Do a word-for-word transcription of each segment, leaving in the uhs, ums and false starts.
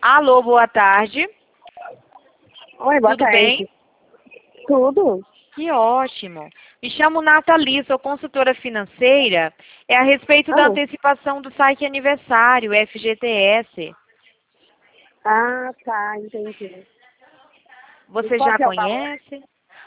Alô, boa tarde. Oi, boa Tudo tarde. bem? Tudo? Que ótimo. Me chamo Nathalie, sou consultora financeira. É a respeito da Ah, antecipação do saque aniversário, F G T S. ah, tá, entendi. E Você qual já que é o valor? conhece?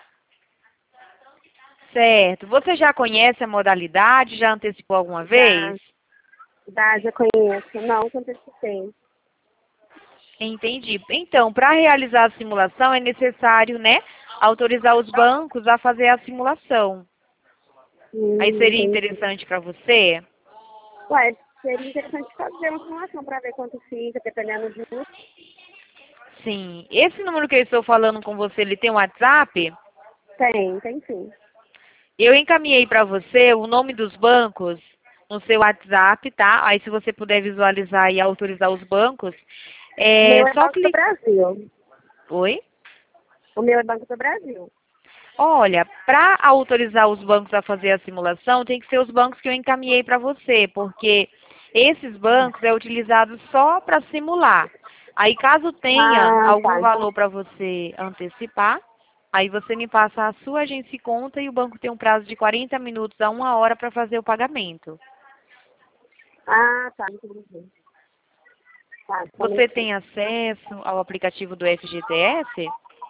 Certo. Você já conhece a modalidade? Já antecipou alguma Já, vez? já, já conheço. Não, que eu antecipei. Entendi. Então, para realizar a simulação é necessário, né, autorizar os bancos a fazer a simulação. Aí Hum, seria entendi. interessante para você? Ué, seria interessante fazer uma simulação para ver quanto fica, dependendo disso. Sim. Esse número que eu estou falando com você, ele tem um WhatsApp? Tem, tem sim. Eu encaminhei para você o nome dos bancos no seu WhatsApp, tá? Aí se você puder visualizar e autorizar os bancos, O é meu é só Banco do clicar. Brasil. Oi? O meu é Banco do Brasil. Olha, para autorizar os bancos a fazer a simulação, tem que ser os bancos que eu encaminhei para você, porque esses bancos é utilizado só para simular. Aí, caso tenha Ah, algum tá. valor para você antecipar, aí você me passa a sua agência e conta e o banco tem um prazo de quarenta minutos a uma hora para fazer o pagamento. Ah, tá, entendi. Tá, só um Você minutinho. tem acesso ao aplicativo do F G T S?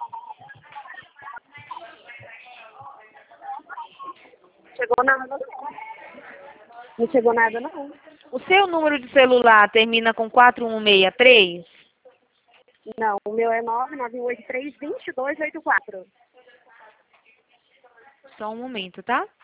Chegou nada, não. Não chegou nada, não. O seu número de celular termina com quatro um seis três? Não, o meu é nove nove oito três, dois dois oito quatro. Só um momento, tá?